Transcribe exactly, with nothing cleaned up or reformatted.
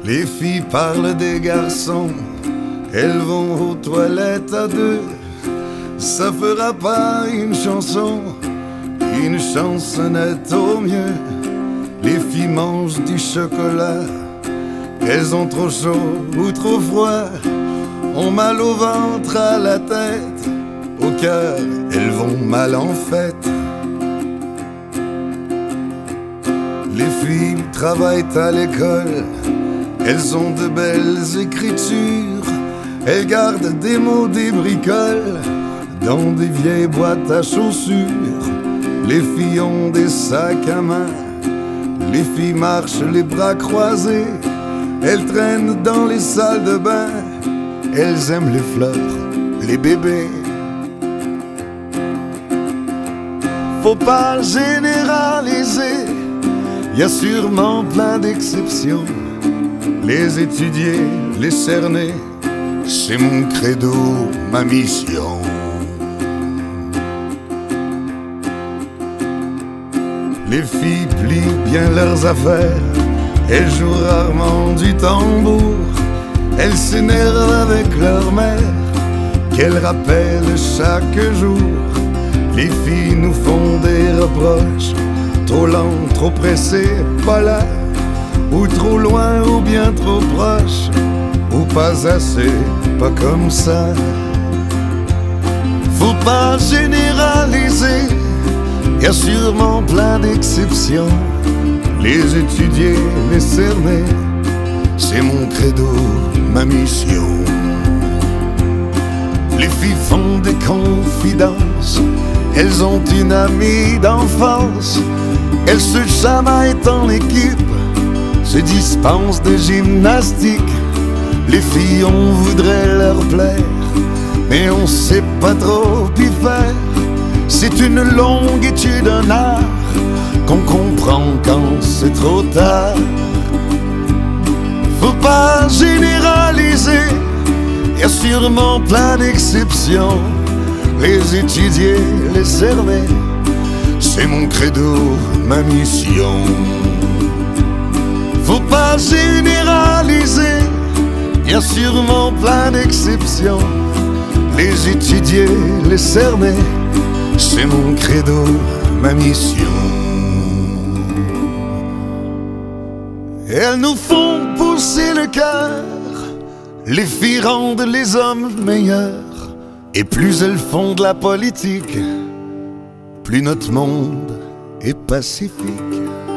Les filles parlent des garçons, elles vont aux toilettes à deux. Ça fera pas une chanson, une chansonnette au mieux. Les filles mangent du chocolat, elles ont trop chaud ou trop froid, ont mal au ventre, à la tête, au cœur, elles vont mal en fête. Les filles travaillent à l'école, elles ont de belles écritures, elles gardent des mots, des bricoles dans des vieilles boîtes à chaussures. Les filles ont des sacs à main, les filles marchent les bras croisés, elles traînent dans les salles de bain, elles aiment les fleurs, les bébés. Faut pas généraliser, y a sûrement plein d'exceptions. Les étudier, les cerner, c'est mon credo, ma mission. Les filles plient bien leurs affaires, elles jouent rarement du tambour, elles s'énervent avec leur mère, qu'elles rappellent chaque jour. Les filles nous font des reproches, trop lent, trop pressé, pas là, ou trop loin, ou bien trop proche, ou pas assez, pas comme ça. Faut pas généraliser, y a sûrement plein d'exceptions. Les étudier, les cerner, c'est mon credo, ma mission. Les filles font des confidences, elles ont une amie d'enfance, elles se chamaillent en équipe, se dispensent de gymnastique. Les filles, on voudrait leur plaire, mais on sait pas trop y faire. C'est une longue étude, un art, qu'on comprend quand c'est trop tard. Faut pas généraliser, y a sûrement plein d'exceptions. Les étudier, les cerner, c'est mon credo, ma mission. Faut pas généraliser, y a sûrement plein d'exceptions. Les étudier, les cerner, c'est mon credo, ma mission. Elles nous font pousser le cœur, les filles rendent les hommes meilleurs. Et plus elles font de la politique, plus notre monde est pacifique.